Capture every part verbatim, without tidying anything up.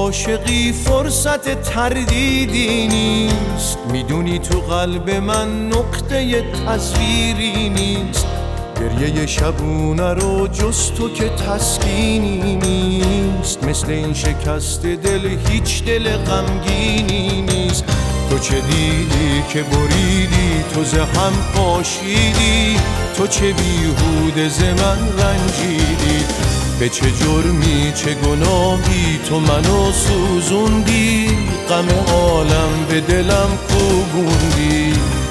عاشقی فرصت تردیدی نیست، میدونی تو قلب من نقطه تصویری نیست. گریه شبونه رو جز تو که تسکینی نیست، مثل این شکست دل هیچ دل غمگینی نیست. تو چه دیدی که بریدی، تو ز هم پاشیدی، تو چه بیهوده ز من رنجیدی. به چه جرمی چه گناهی تو منو سوزوندی، غم عالم به دلم کوبوندی.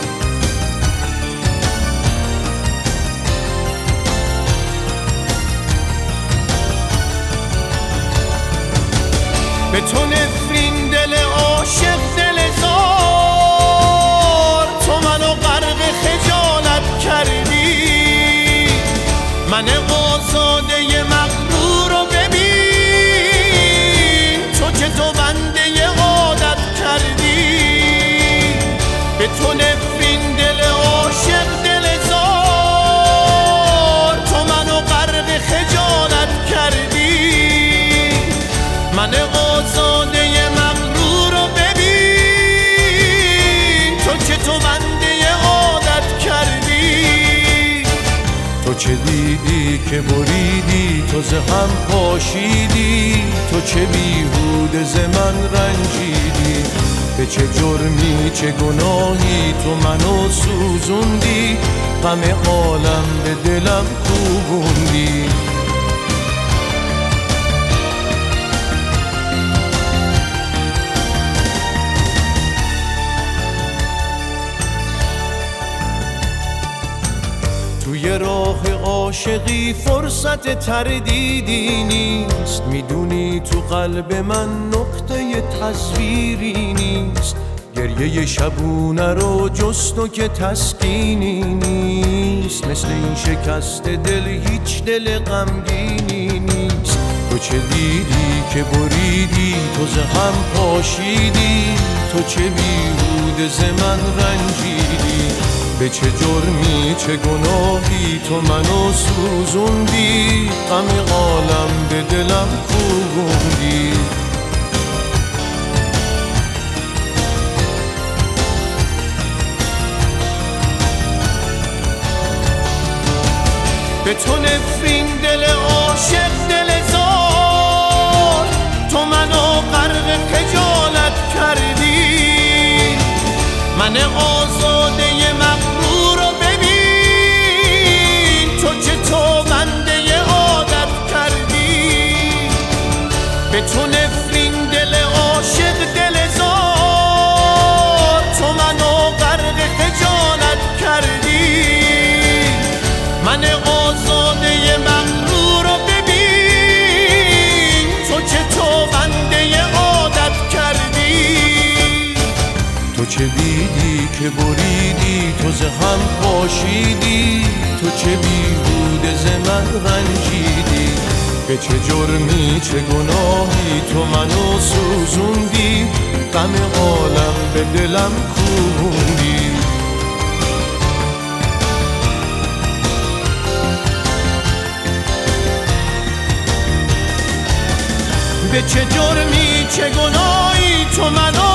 به تو نفرین دل عاشق دل زار، تو منو غرق خجالت کردی. من آزاده مغرور رو ببین، تو که تو بنده عادت کردی. به تو نفرین دل عاشق دل زار، تو منو غرق خجالت کردی. من آزاده مغرور رو ببین، تو که تو بنده عادت کردی. تو چه دیدی که بریدی، تو ز هم پاشیدی، تو چه بیهوده ز من رنجیدی. به چه جرمی چه گناهی تو منو سوزوندی، غم عالم به دلم کوبوندی. توی راه عاشقی فرصت تردیدی نیست، میدونی تو قلب من نقطه تصویری نیست. گریه شبونه رو جز تو که تسکینی نیست، مثل این شکست دل هیچ دل غمگینی نیست. تو چه دیدی که بریدی، تو ز هم پاشیدی، تو چه بیهوده ز من رنجیدی. به چه جرمی چه گناهی تو منو سوزوندی، غم عالم به دلم کوبوندی. به تو نفرین دل عاشق دل زار، تو منو غرق خجالت کردی. من آزاده مغرور رو ببین، تو که تو بنده عادت کردی. به تو نفرین دل عاشق دل زار، تو منو غرق خجالت کردی. من آزاده مغرور رو ببین، تو که تو بنده عادت کردی. تو چه دیدی که بریدی، تو ز هم پاشیدی، تو چه بیهوده ز من رنجیدی. به چه جرمی چه گناهی تو منو سوزوندی، غم عالم به دلم کوبوندی. به چه جرمی چه گناهی تو منو